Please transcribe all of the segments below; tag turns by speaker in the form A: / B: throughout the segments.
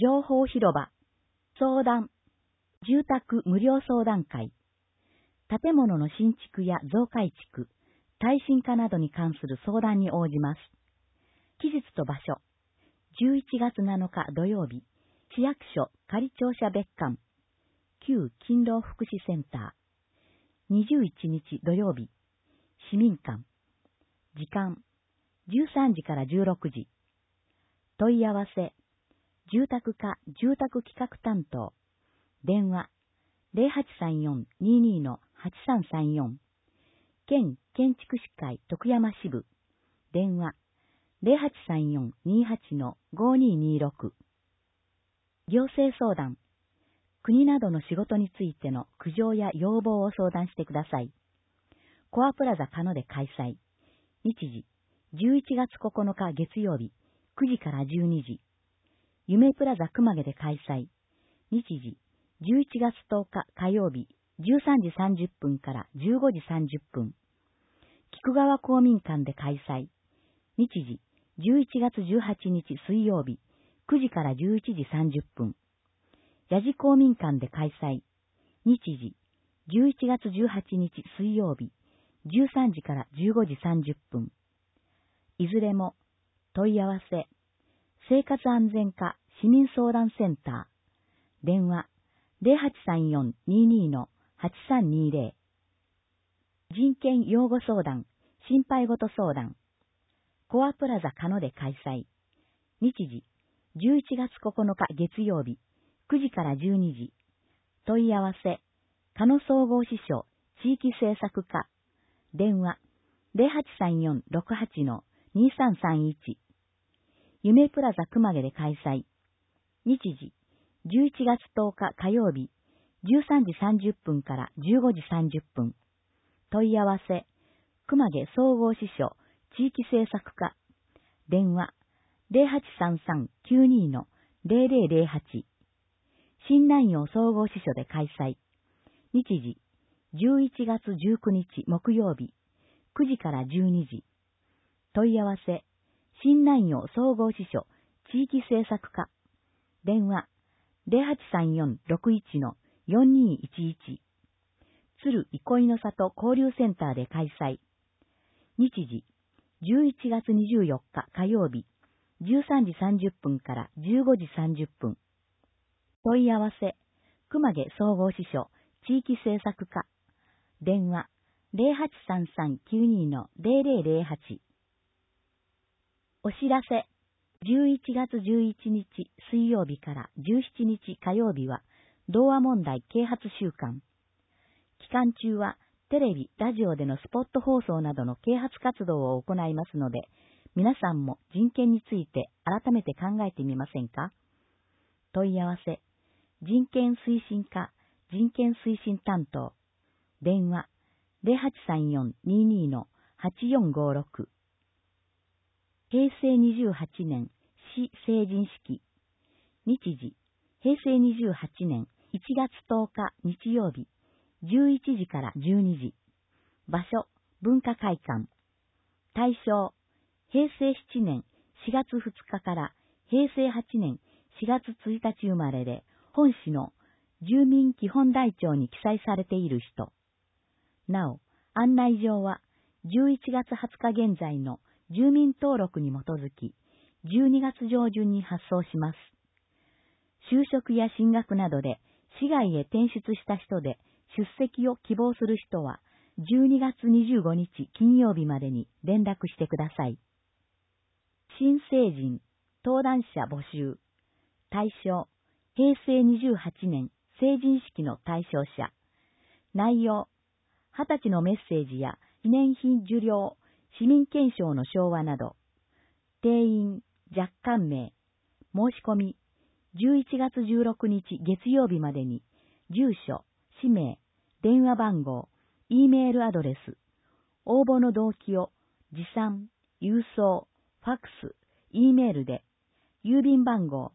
A: 情報広場、相談、住宅無料相談会、建物の新築や増改築、耐震化などに関する相談に応じます。期日と場所、11月7日土曜日、市役所仮庁舎別館、旧勤労福祉センター、21日土曜日、市民館、時間、13時から16時、問い合わせ、住宅課住宅企画担当、電話、0834-22-8334、県建築士会徳山支部、電話、0834-28-5226、行政相談、国などの仕事についての苦情や要望を相談してください。コアプラザ鹿野で開催。日時、11月9日月曜日、9時から12時。夢プラザ熊毛で開催。日時、11月10日火曜日、13時30分から15時30分。菊川公民館で開催。日時、11月18日水曜日、9時から11時30分。八路公民館で開催。日時、11月18日水曜日、13時から15時30分。いずれも、問い合わせ、生活安全課市民相談センター、電話、0834-22-8320。人権擁護相談、心配事相談、コアプラザ鹿野で開催。日時、11月9日月曜日、9時から12時。問い合わせ、鹿野総合支所地域政策課、電話、0834-68-2331。夢プラザ熊毛で開催。日時、11月10日火曜日、13時30分から15時30分。問い合わせ、熊毛総合支所地域政策課、電話、0833-92-0008。新南陽総合支所で開催。日時、11月19日木曜日、9時から12時。問い合わせ、新南陽総合支所地域政策課、電話、0834-61-4211。鶴憩いの里交流センターで開催。日時、11月24日火曜日、13時30分から15時30分。問い合わせ、熊毛総合支所地域政策課、電話、0833-92-0008。お知らせ、11月11日水曜日から17日火曜日は、同和問題啓発週間。期間中は、テレビ、ラジオでのスポット放送などの啓発活動を行いますので、皆さんも人権について改めて考えてみませんか？問い合わせ、人権推進課、人権推進担当、電話、0834-22-8456。平成28年市成人式。日時、平成28年1月10日日曜日、11時から12時。場所、文化会館。対象、平成7年4月2日から平成8年4月1日生まれで、本市の住民基本台帳に記載されている人。なお、案内状は11月20日現在の住民登録に基づき、12月上旬に発送します。就職や進学などで市外へ転出した人で出席を希望する人は、12月25日金曜日までに連絡してください。新成人、登壇者募集。対象、平成28年成人式の対象者。内容、20歳のメッセージや記念品受領、市民憲章の唱和など。定員、若干名。申し込み、11月16日月曜日までに、住所、氏名、電話番号、Eメールアドレス、応募の動機を持参、郵送、ファックス、Eメールで、郵便番号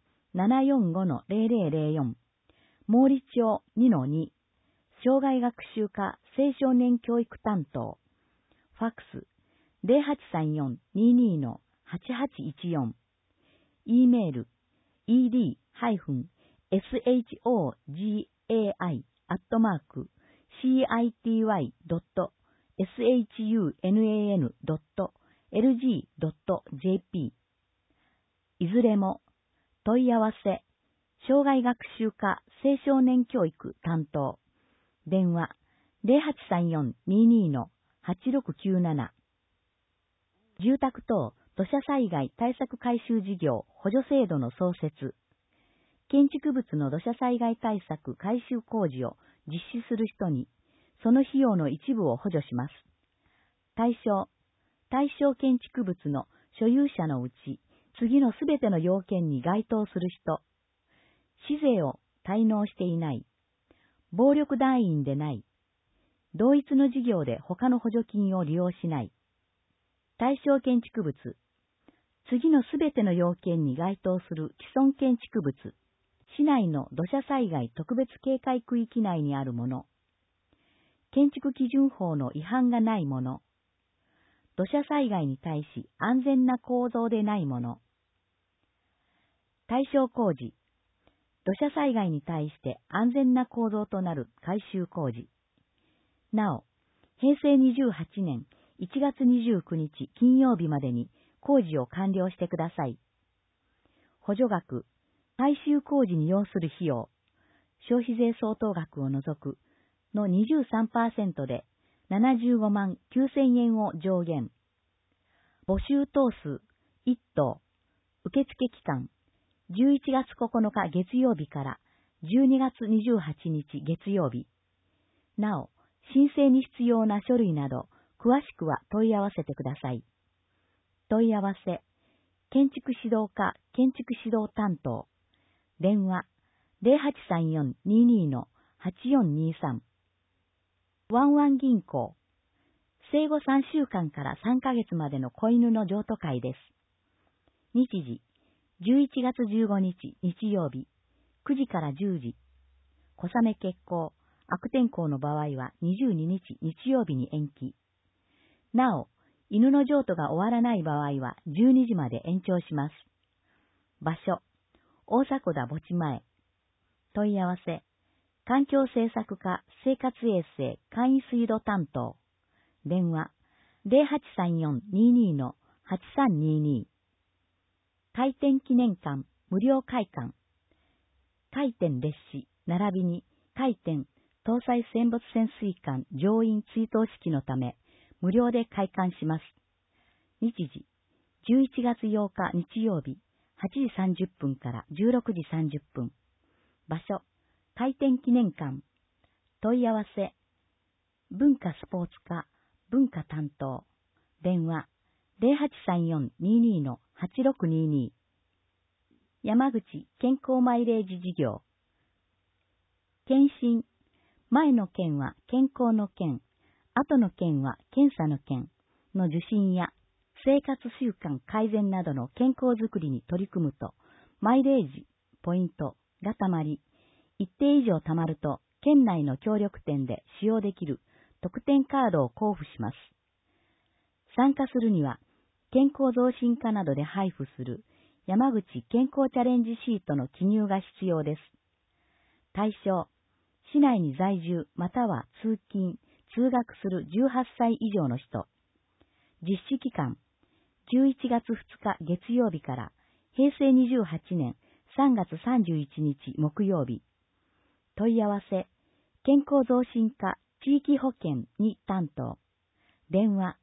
A: 745-0004、毛利町 2-2、障害学習課青少年教育担当、ファックス 0834-22-8814、Eメール ed shogai-city.shunnan.lg.jp いずれも問い合わせ、障害学習課青少年教育担当、電話0834-22-8697、住宅等土砂災害対策改修事業補助制度の創設、建築物の土砂災害対策改修工事を実施する人に、その費用の一部を補助します。対象建築物の所有者のうち、次のすべての要件に該当する人、市税を滞納していない、暴力団員でない、同一の事業で他の補助金を利用しない、対象建築物、次のすべての要件に該当する既存建築物、市内の土砂災害特別警戒区域内にあるもの、建築基準法の違反がないもの、土砂災害に対し安全な構造でないもの、対象工事、土砂災害に対して安全な構造となる改修工事。なお、平成28年1月29日金曜日までに工事を完了してください。補助額、改修工事に要する費用、消費税相当額を除くの 23% で75万9000円を上限。募集等数1等。受付期間11月9日月曜日から12月28日月曜日。なお、申請に必要な書類など詳しくは問い合わせてください。問い合わせ、建築指導課建築指導担当。電話0834-22-8423。ワンワン銀行。生後3週間から3ヶ月までの子犬の譲渡会です。日時、11月15日日曜日、9時から10時。小雨決行、悪天候の場合は22日日曜日に延期。なお、犬の譲渡が終わらない場合は12時まで延長します。場所、大迫田墓地前。問い合わせ、環境政策課生活衛生簡易水道担当。電話0834-22-8322。開店記念館無料開館。開店列車並びに開店搭載戦没潜水艦乗員追悼式のため無料で開館します。日時11月8日日曜日8時30分から16時30分。場所開店記念館。問い合わせ文化スポーツ課文化担当。電話0834-22-8622。山口健康マイレージ事業。検診。前の件は健康の件、後の件は検査の件の受診や生活習慣改善などの健康づくりに取り組むと、マイレージ、ポイントがたまり、一定以上たまると、県内の協力店で使用できる特典カードを交付します。参加するには、健康増進課などで配布する山口健康チャレンジシートの記入が必要です。対象、市内に在住または通勤、通学する18歳以上の人。実施期間、11月2日月曜日から平成28年3月31日木曜日。問い合わせ、健康増進課地域保険に担当。電話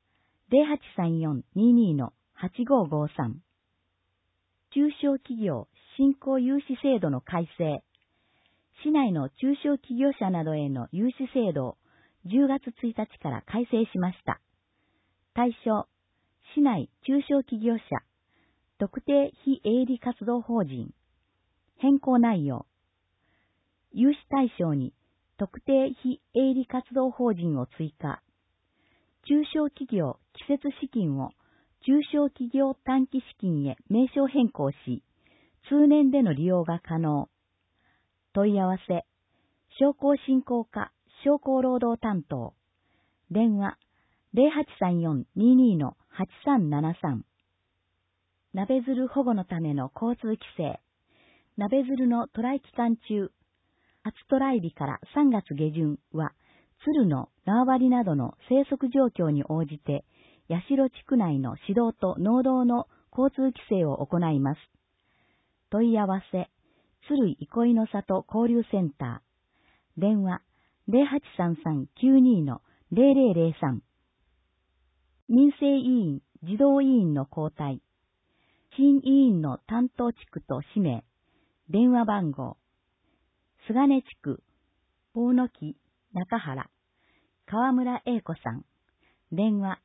A: 0834-22-8553。中小企業振興融資制度の改正。市内の中小企業者などへの融資制度を10月1日から改正しました。対象、市内中小企業者、特定非営利活動法人。変更内容。融資対象に特定非営利活動法人を追加。中小企業季節資金を中小企業短期資金へ名称変更し、通年での利用が可能。問い合わせ、商工振興課商工労働担当。電話0834-22-8373。鍋鶴保護のための交通規制。 鍋鶴の渡来期間中、初渡来日から3月下旬は、鶴の縄張りなどの生息状況に応じて、八代地区内の市道と農道の交通規制を行います。問い合わせ、鶴井憩いの里交流センター、電話0833-92-0003。民生委員、児童委員の交代、新委員の担当地区と氏名、電話番号、菅根地区、大野木、中原、川村英子さん、電話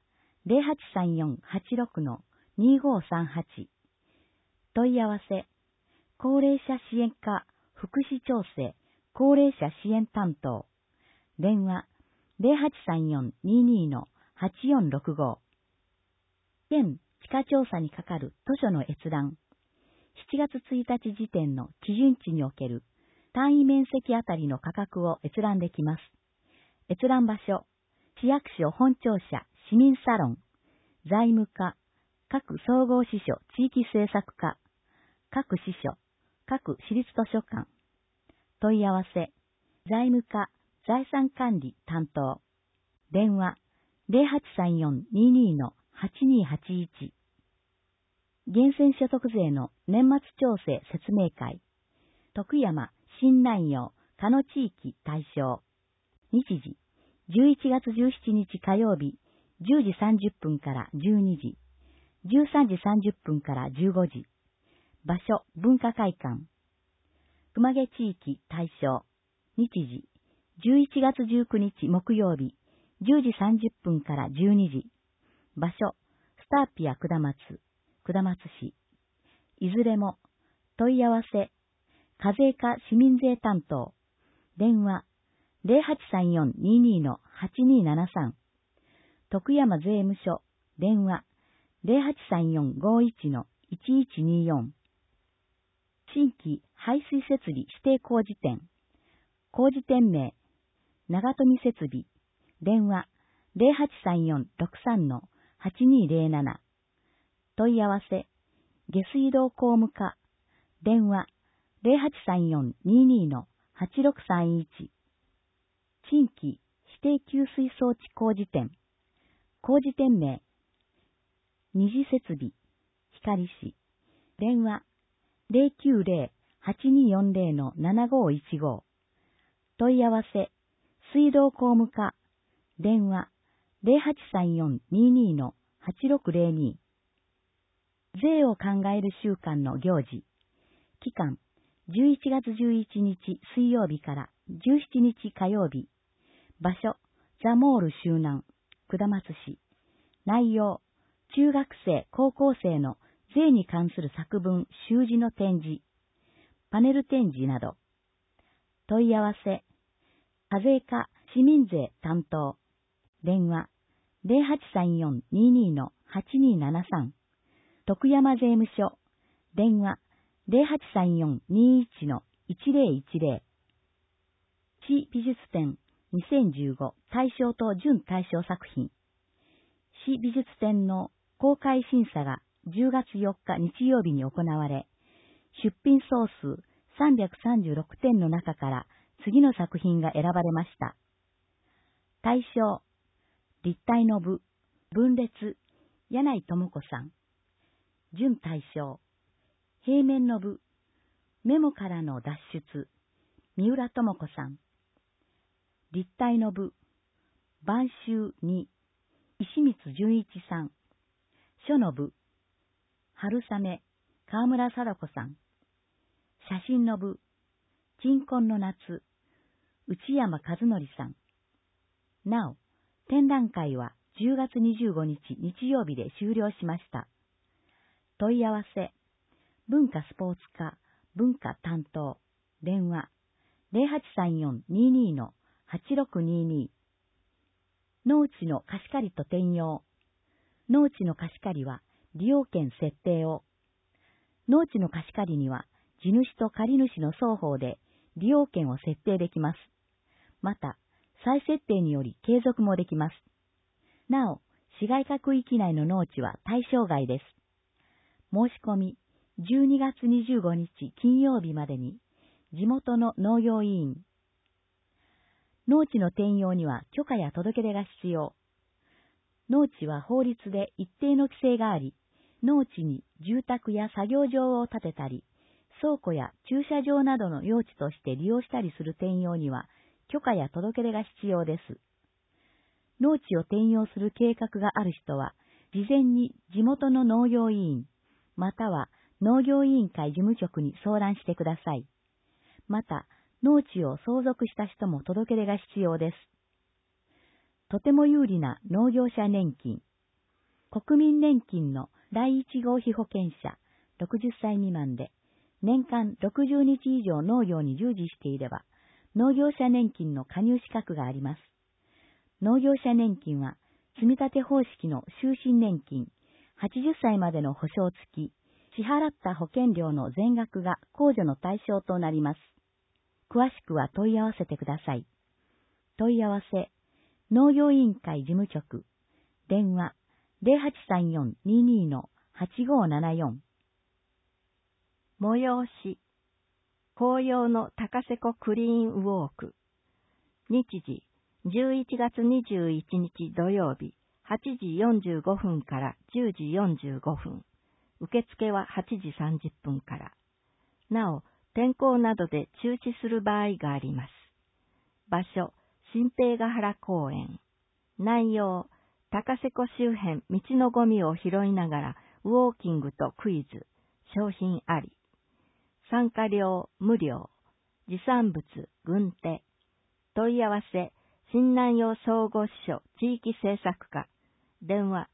A: 0834-86-2538。問い合わせ、高齢者支援課、福祉調整、高齢者支援担当、電話0834-22-8465。県地価調査にかかる図書の閲覧、7月1日時点の基準値における単位面積あたりの価格を閲覧できます。閲覧場所、市役所本庁舎、市民サロン、財務課、各総合支所地域政策課、各支所、各市立図書館。問い合わせ、財務課、財産管理担当。電話、0834-22-8281。源泉所得税の年末調整説明会。徳山、新南陽、加野地域対象。日時、11月17日火曜日、10時30分から12時、13時30分から15時。場所、文化会館。熊毛地域対象。日時、11月19日木曜日、10時30分から12時。場所、スターピア下松市。いずれも、問い合わせ、課税課市民税担当。電話、0834-22-8273。徳山税務署。電話、0834-51-1124。新規排水設備指定工事店。工事店名、長富設備。電話、0834-63-8207。問い合わせ、下水道工務課。電話、0834-22-8631。新規指定給水装置工事店。工事店名、二次設備、光市。電話、090-8240-7515。問い合わせ、水道工務課。電話、0834-22-8602。税を考える週間の行事。期間、11月11日水曜日から17日火曜日。場所、ザモール周南、下松市。内容、中学生、高校生の税に関する作文、習字の展示、パネル展示など。問い合わせ、課税課市民税担当。電話、0834-22-8273。徳山税務署。電話、0834-21-1010。市美術展2015大賞と準大賞作品。市美術展の公開審査が10月4日日曜日に行われ、出品総数336点の中から次の作品が選ばれました。大賞、立体の部、分裂、柳井智子さん。準大賞、平面の部、メモからの脱出、三浦智子さん。立体の部、晩秋2、石光純一さん。書の部、春雨、川村貞子さん。写真の部、鎮魂の夏、内山和則さん。なお、展覧会は10月25日日曜日で終了しました。問い合わせ、文化スポーツ課、文化担当、電話、0834-22-8622。農地の貸し借りと転用。農地の貸し借りは利用権設定を。農地の貸し借りには地主と借り主の双方で利用権を設定できます。また、再設定により継続もできます。なお、市街化区域内の農地は対象外です。申し込み、 12月25日金曜日までに、地元の農業委員。農地の転用には許可や届け出が必要。農地は法律で一定の規制があり、農地に住宅や作業場を建てたり、倉庫や駐車場などの用地として利用したりする転用には許可や届け出が必要です。農地を転用する計画がある人は、事前に地元の農業委員、または農業委員会事務局に相談してください。また、農地を相続した人も届け出が必要です。とても有利な農業者年金。国民年金の第一号被保険者、60歳未満で、年間60日以上農業に従事していれば、農業者年金の加入資格があります。農業者年金は、積み立て方式の終身年金、80歳までの保証付き、支払った保険料の全額が控除の対象となります。詳しくは問い合わせてください。問い合わせ、農業委員会事務局、電話 0834-22-8574。
B: 催し、紅葉の高瀬湖クリーンウォーク。日時、11月21日土曜日、8時45分から10時45分。受付は8時30分から。なお、天候などで中止する場合があります。場所、新平ヶ原公園。内容、高瀬湖周辺道のゴミを拾いながらウォーキングとクイズ、商品あり。参加料無料。持産物軍手。問い合わせ、新南洋総合支所地域政策課。電話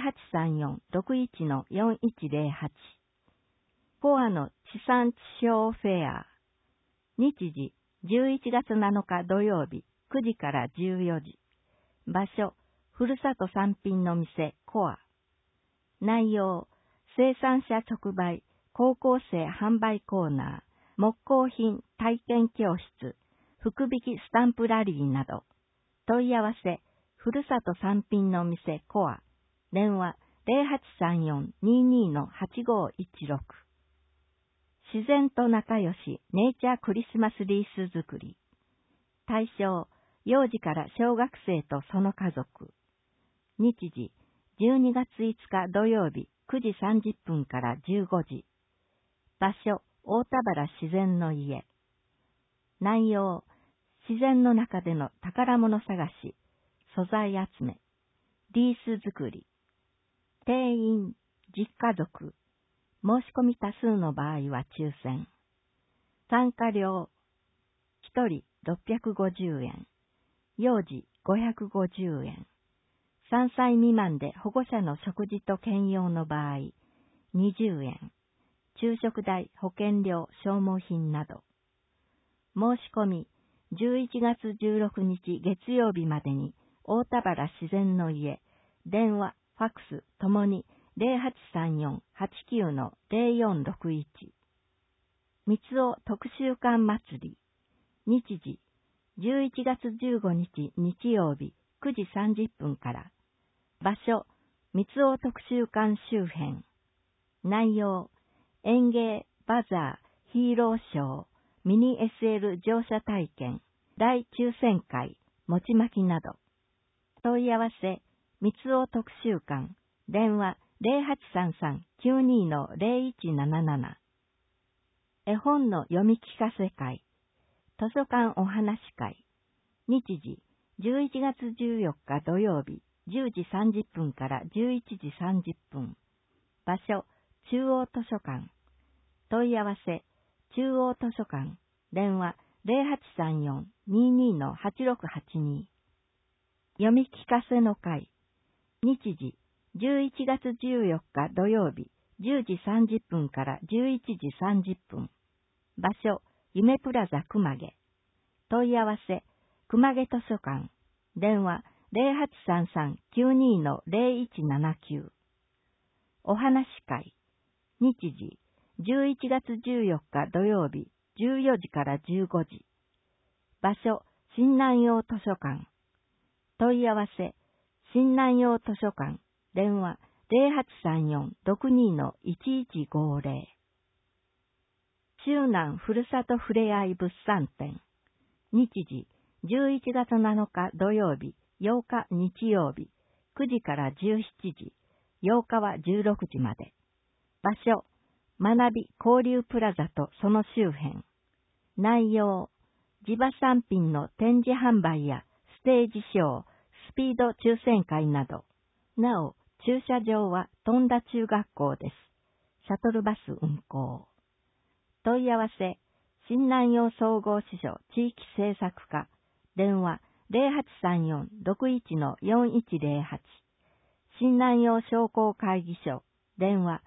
B: 0834-61-4108。コアの地産地消フェア。日時、11月7日土曜日、9時から14時。場所、ふるさと産品の店、コア。内容、生産者直売、高校生販売コーナー、木工品体験教室、福引きスタンプラリーなど。問い合わせ、ふるさと産品の店、コア。電話0834-22-8516。自然と仲良しネイチャークリスマスリース作り。対象、幼児から小学生とその家族。日時、12月5日土曜日9時30分から15時。場所、大田原自然の家。内容、自然の中での宝物探し、素材集め、リース作り。定員、10家族。申し込み多数の場合は抽選。参加料、1人650円。幼児550円。3歳未満で保護者の食事と兼用の場合、20円。昼食代、保険料、消耗品など。申し込み、11月16日月曜日までに、大田原自然の家、電話、ファックスともに0834-89-0461。三尾特集館祭り。日時、11月15日日曜日9時30分から。場所、三尾特集館周辺。内容、園芸、バザー、ヒーローショー、ミニ SL 乗車体験、大抽選会、餅巻きなど。問い合わせ、三尾特集館、電話0833-92-0177。絵本の読み聞かせ会、図書館お話会。日時、11月14日土曜日、10時30分から11時30分。場所、中央図書館。問い合わせ、中央図書館。電話0834-22-8682。読み聞かせの会。日時、11月14日土曜日、10時30分から11時30分。場所、夢プラザ熊毛。問い合わせ、熊毛図書館。電話0833-92-0179。お話会。日時、11月14日土曜日、14時から15時。場所、新南洋図書館。問い合わせ、新南洋図書館。電話0834-62-1150。 周南ふるさとふれあい物産展。日時、11月7日土曜日、8日日曜日、9時から17時、8日は16時まで。場所、学び交流プラザとその周辺。内容、地場産品の展示販売やステージショー、スピード抽選会など。なお、駐車場は富田中学校です。シャトルバス運行。問い合わせ、新南陽総合支所地域政策課、電話0834-61-4108。新南陽商工会議所、電話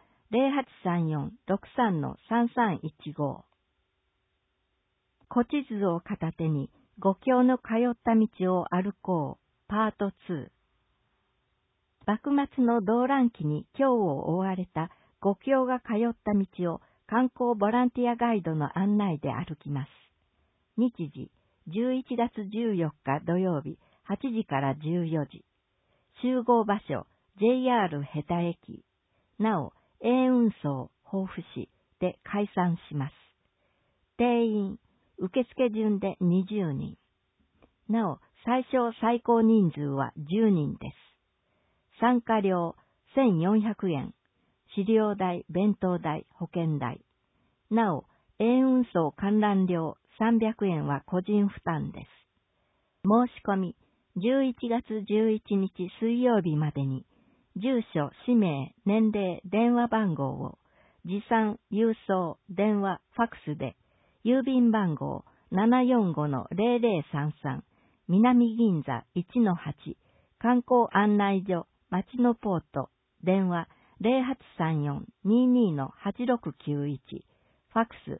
B: 0834-63-3315。古地図を片手に五教の通った道を歩こう、パート2。幕末の動乱期に京を追われた五教が通った道を観光ボランティアガイドの案内で歩きます。日時、11月14日土曜日、8時から14時。集合場所、JR ヘタ駅。なお、営運送、防府市で開催します。定員、受付順で20人。なお、最小最高人数は10人です。参加料1400円。飼料代、弁当代、保険代。なお、営運送観覧料300円は個人負担です。申し込み、11月11日水曜日までに、住所、氏名、年齢、電話番号を、持参、郵送、電話、ファックスで、郵便番号 745-0033、南銀座 1-8、観光案内所、町のポート、電話0834-22-8691、ファックス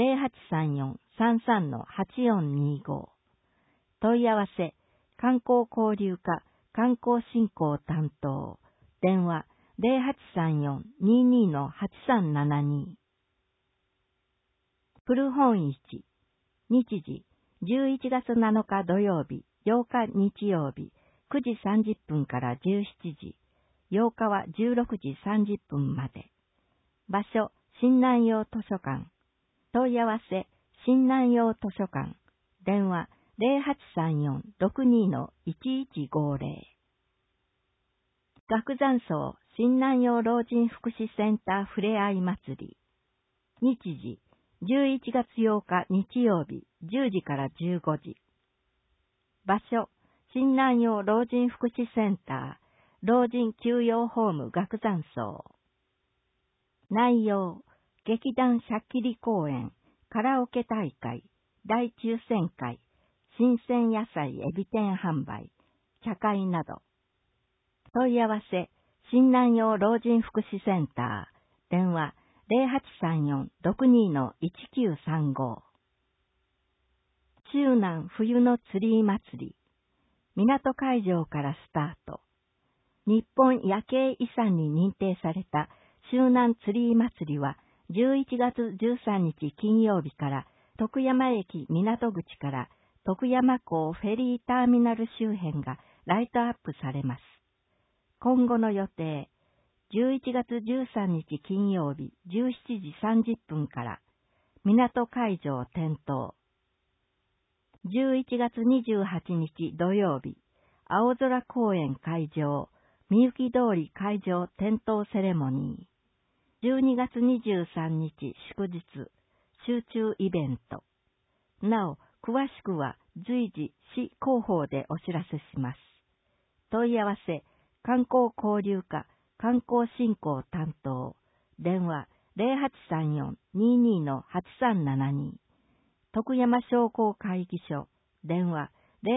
B: 0834-33-8425。問い合わせ、観光交流課、観光振興担当、電話0834-22-8372。古本市、日時、11月7日土曜日、8日日曜日、9時30分から17時、8日は16時30分まで。場所、新南陽図書館。問い合わせ、新南陽図書館。電話0834-62-1150。学山荘新南陽老人福祉センターふれあい祭り。日時、11月8日日曜日、10時から15時。場所、新南陽老人福祉センター、老人休養ホーム学山荘。内容、劇団しゃっきり公演、カラオケ大会、大抽選会、新鮮野菜エビ天販売、茶会など。問い合わせ、新南陽老人福祉センター、電話0834-62-1935。周南冬のツリー祭り、港会場からスタート。日本夜景遺産に認定された周南ツリー祭りは11月13日金曜日から徳山駅港口から徳山港フェリーターミナル周辺がライトアップされます。今後の予定、11月13日金曜日17時30分から港会場点灯。11月28日土曜日、青空公園会場、みゆき通り会場点灯セレモニー。12月23日祝日、集中イベント。なお、詳しくは随時市広報でお知らせします。問い合わせ、観光交流課、観光振興担当、電話0834-22-8372。徳山商工会議所、電話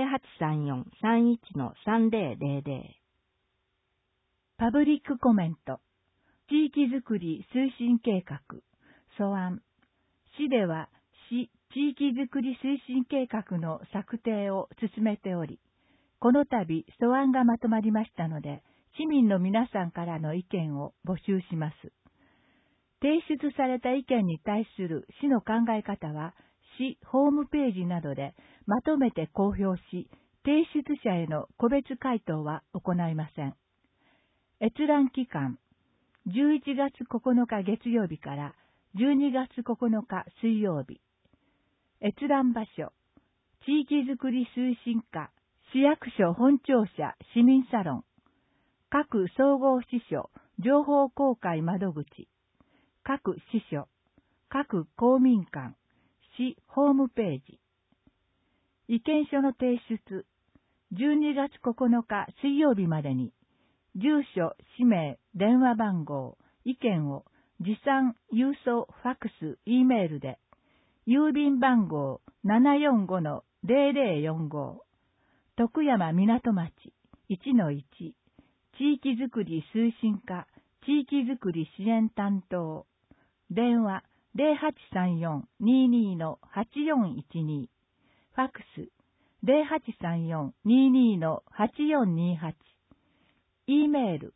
B: 0834-31-3000。
C: パブリックコメント。地域づくり推進計画、素案。市では市地域づくり推進計画の策定を進めており、この度素案がまとまりましたので、市民の皆さんからの意見を募集します。提出された意見に対する市の考え方は、市ホームページなどでまとめて公表し、提出者への個別回答は行いません。閲覧期間、11月9日月曜日から 12月9日水曜日。閲覧場所、地域づくり推進課、市役所本庁舎市民サロン、各総合支所情報公開窓口、各支所、各公民館、市ホームページ。意見書の提出、12月9日水曜日までに、住所、氏名、電話番号、意見を持参、郵送、ファックス、Eメールで、郵便番号 745-0045、徳山港町 1-1、地域づくり推進課、地域づくり支援担当、電話 0834-22-8412、ファックス 0834-22-8428、Eメール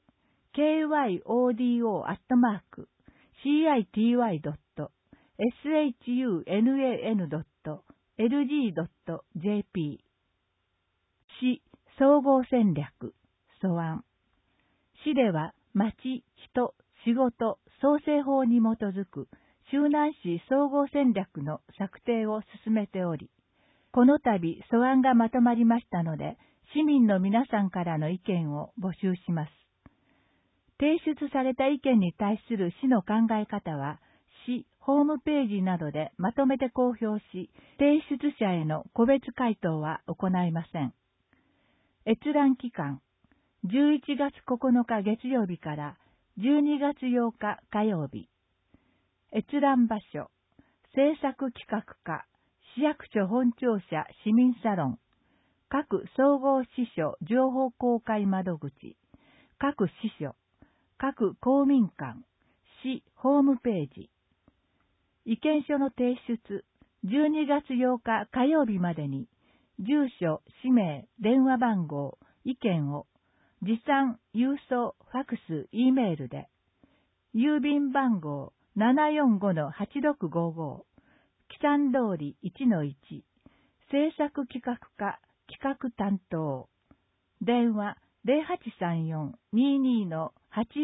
C: kyodo.shunan.lg.jp 市総合戦略素案。市では町、人、仕事、創生法に基づく周南市総合戦略の策定を進めており、この度素案がまとまりましたので、市民の皆さんからの意見を募集します。提出された意見に対する市の考え方は、市ホームページなどでまとめて公表し、提出者への個別回答は行いません。閲覧期間、11月9日月曜日から12月8日火曜日。閲覧場所、政策企画課、市役所本庁舎市民サロン、各総合支所情報公開窓口、各支所、各公民館、市ホームページ。意見書の提出、12月8日火曜日までに、住所、氏名、電話番号、意見を、持参、郵送、ファックス、Eメールで、郵便番号 745-8655、木山通り 1-1、政策企画課、企画担当、電話0834-22-8478、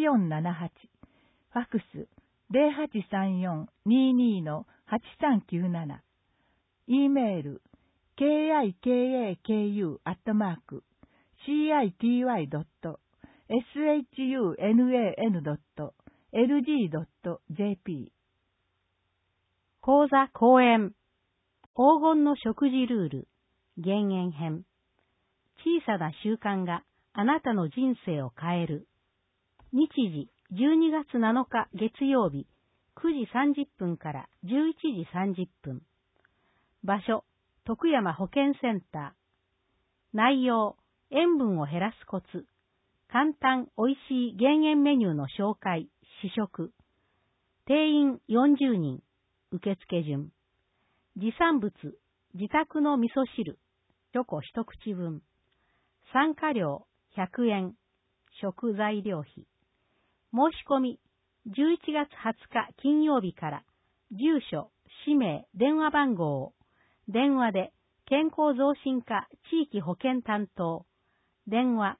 C: ファックス0834-22-8397、Eメール kikaku.cituan.lg.jp
A: 講座講演黄金の食事ルール減塩編。小さな習慣があなたの人生を変える。日時12月7日月曜日9時30分から11時30分。場所徳山保健センター。内容塩分を減らすコツ。簡単おいしい減塩メニューの紹介、試食。定員40人。受付順。持参物、自宅の味噌汁、チョコ一口分。参加料100円。食材料費。申し込み、11月20日金曜日から、住所、氏名、電話番号を、電話で、健康増進課地域保健担当、電話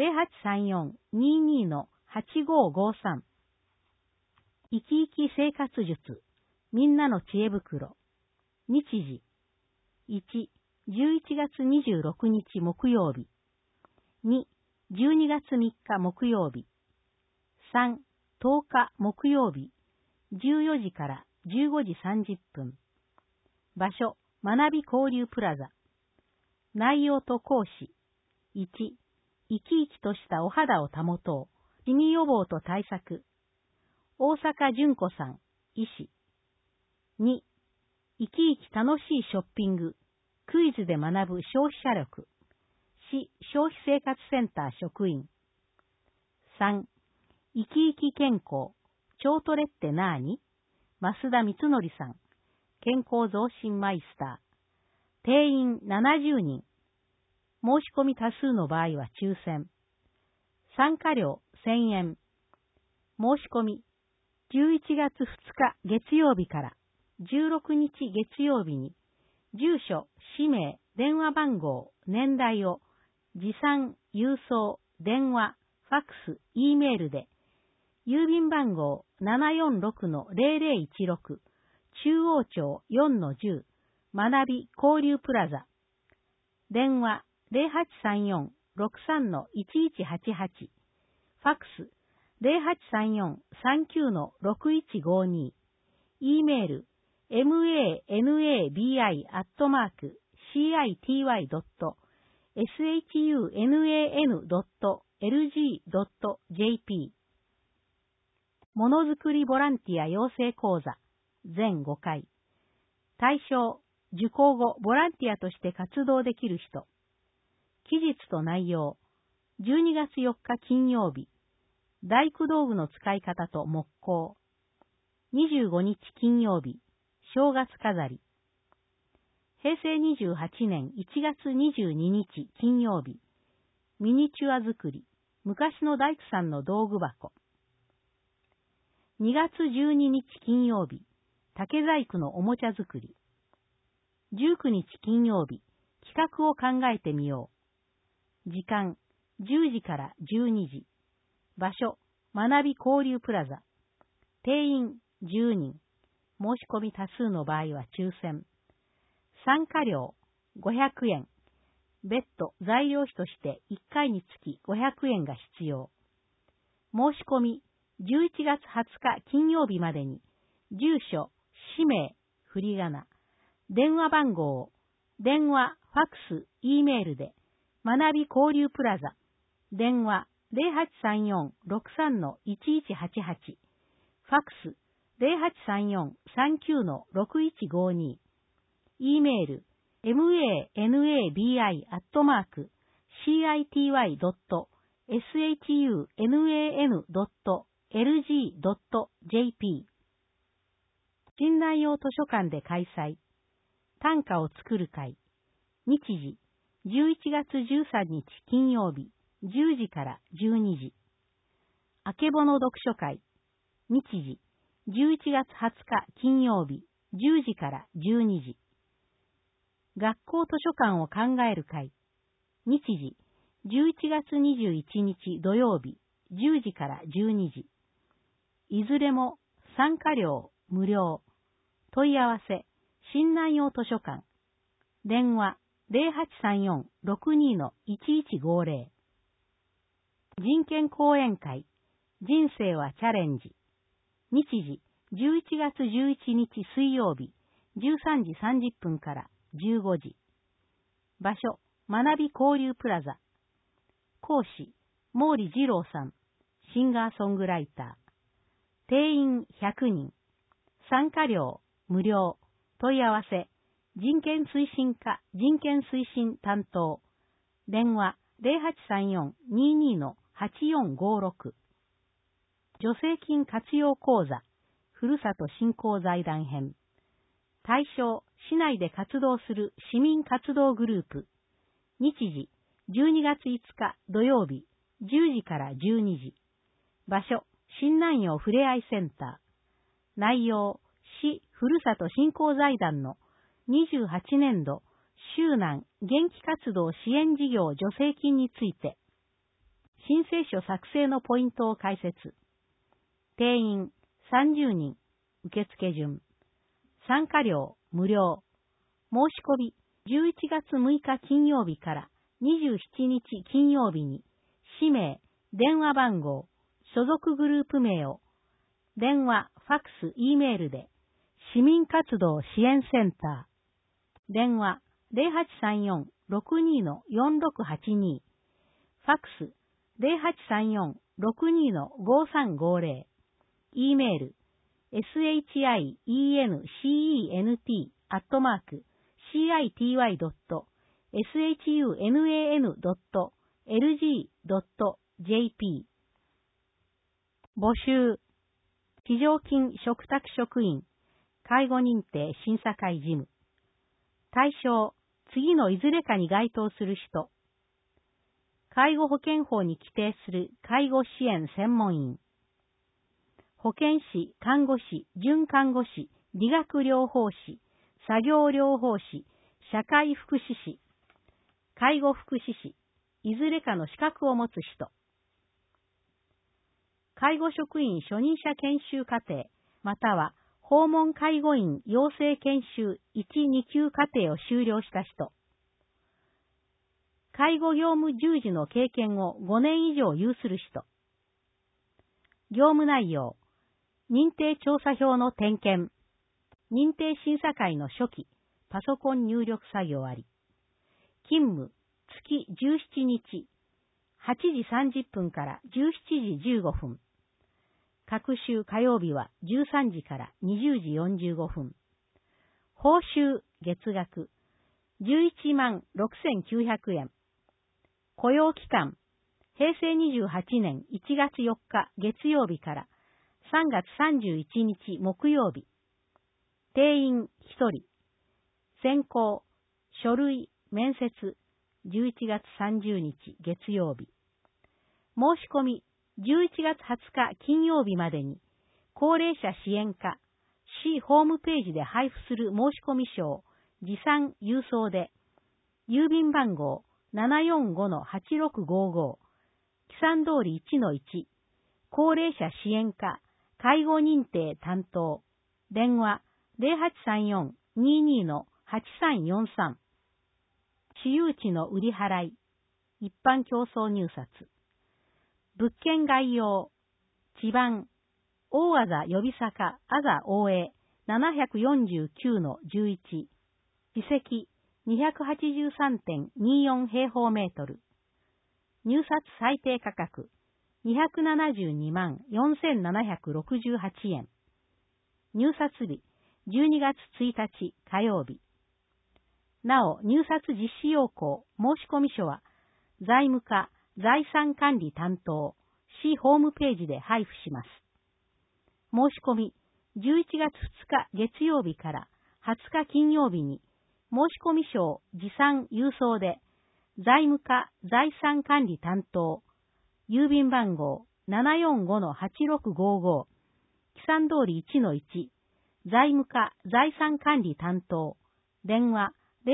A: 0834-22-8553。生き生き生活術、みんなの知恵袋。日時、1、11月26日木曜日。2、12月3日木曜日。3、10日木曜日。14時から15時30分。場所、学び交流プラザ。内容と講師。1、生き生きとしたお肌を保とう。シミ予防と対策。大阪純子さん、医師。2、生き生き楽しいショッピング。クイズで学ぶ消費者力。市消費生活センター職員。3、生き生き健康。腸トレってなーに？増田光則さん。健康増進マイスター。定員70人。申し込み多数の場合は抽選。参加料1000円。申し込み、11月2日月曜日から16日月曜日に、住所、氏名、電話番号、年代を、持参、郵送、電話、ファックス、Eメールで、郵便番号 746-0016、中央町 4-10、学び交流プラザ。電話0834-63-1188。ファックス0834-39-6152。E メール manabi@city.sunan.lg.jp。 ものづくりボランティア養成講座全5回。対象、受講後ボランティアとして活動できる人。期日と内容、12月4日金曜日、大工道具の使い方と木工。25日金曜日、正月飾り。平成28年1月22日金曜日、ミニチュア作り、昔の大工さんの道具箱。2月12日金曜日、竹細工のおもちゃ作り。19日金曜日、企画を考えてみよう。時間、10時から12時。場所、学び交流プラザ。定員、10人。申し込み多数の場合は抽選。参加料、500円。別途材料費として1回につき500円が必要。申し込み、11月20日金曜日までに、住所、氏名、振り仮名、電話番号を、電話、ファックス、E メールで、学び交流プラザ、電話0834-63-1188、ファックス0834-39-6152、E メール manabi@city.sunan.lg.jp。 新南洋図書館で開催。短歌を作る会。日時、11月13日金曜日、10時から12時。あけぼの読書会。日時、11月20日金曜日、10時から12時。学校図書館を考える会。日時、11月21日土曜日、10時から12時。いずれも参加料無料。問い合わせ、新南洋図書館。電話0834-62-1150。人権講演会。人生はチャレンジ。日時、11月11日水曜日、13時30分から15時。場所、学び交流プラザ。講師、毛利二郎さん、シンガーソングライター。定員100人。参加料、無料。問い合わせ、人権推進課人権推進担当。電話0834-22-8456。助成金活用講座、ふるさと振興財団編。対象、市内で活動する市民活動グループ。日時、12月5日土曜日、10時から12時。場所、新南洋ふれあいセンター。内容、市ふるさと振興財団の28年度周南元気活動支援事業助成金について。申請書作成のポイントを解説。定員30人。受付順。参加料無料。申し込み11月6日金曜日から27日金曜日に氏名、電話番号、所属グループ名を電話、ファックス、E メールで市民活動支援センター。電話0834-62-4682。ファックス0834-62-5350。E メール shiencent@city.sunan.lg.jp。 募集。非常勤嘱託職員、介護認定審査会事務。対象、次のいずれかに該当する人。介護保険法に規定する介護支援専門員。保健師、看護師、准看護師、理学療法士、作業療法士、社会福祉士、介護福祉士、いずれかの資格を持つ人。
D: 介護職員初任者研修課程、または訪問介護員養成研修1、2級課程を修了した人。介護業務従事の経験を5年以上有する人。業務内容、認定調査票の点検、認定審査会の初期、パソコン入力作業あり。勤務、月17日、8時30分から17時15分。各週火曜日は13時から20時45分。報酬、月額、11万6900円。雇用期間、平成28年1月4日月曜日から3月31日木曜日。定員1人。選考、書類、面接、11月30日月曜日。申し込み、11月20日金曜日までに、高齢者支援課、市ホームページで配布する申し込み書を持参郵送で、郵便番号 745-8655、木山通り 1-1、高齢者支援課、介護認定担当、電話 0834-22-8343、私有地の売り払い、一般競争入札、物件概要、地番、大字予備坂、あざ大江、749-11、地積 283.24 平方メートル、入札最低価格、272万4768円、入札日、12月1日火曜日。なお、入札実施要項、申込書は、財務課、財産管理担当、市ホームページで配布します。申し込み、11月2日月曜日から20日金曜日に、申込書を持参郵送で、財務課、財産管理担当、郵便番号 745-8655、木山通り 1-1、財務課、財産管理担当、電話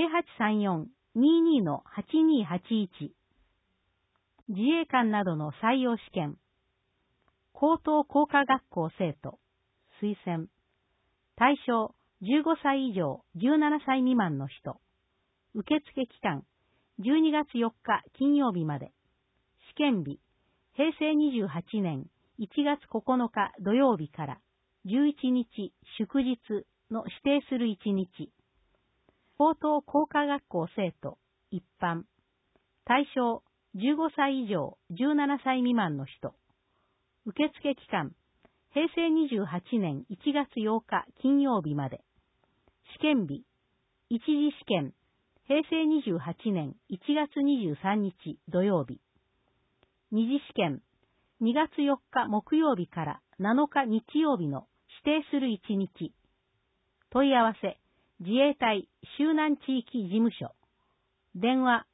D: 0834-22-8281、自衛官などの採用試験、高等工科学校生徒、推薦、対象15歳以上17歳未満の人、受付期間12月4日金曜日まで、試験日、平成28年1月9日土曜日から11日祝日の指定する1日、高等工科学校生徒、一般、対象15歳以上17歳未満の人、受付期間、平成28年1月8日金曜日まで、試験日、一次試験、平成28年1月23日土曜日、二次試験、2月4日木曜日から7日日曜日の指定する1日、問い合わせ、自衛隊周南地域事務所、電話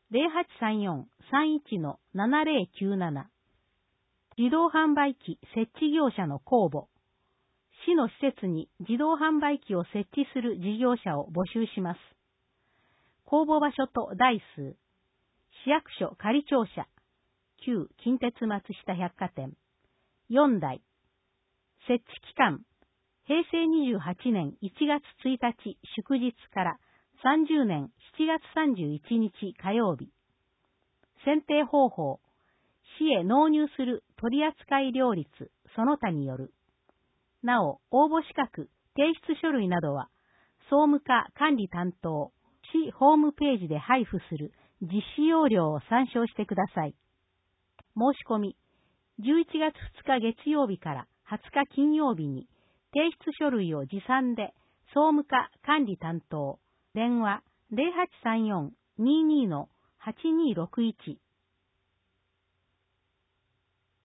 D: 0834-31-7097、自動販売機設置業者の公募、市の施設に自動販売機を設置する事業者を募集します。公募場所と台数、市役所仮庁舎、旧近鉄松下百貨店、4台、設置期間、平成28年1月1日祝日から30年7月31日火曜日。選定方法、市へ納入する取扱料率、その他による。なお、応募資格、提出書類などは、総務課管理担当、市ホームページで配布する実施要領を参照してください。申し込み、11月2日月曜日から20日金曜日に、提出書類を持参で、総務課管理担当、電話 0834-22-8261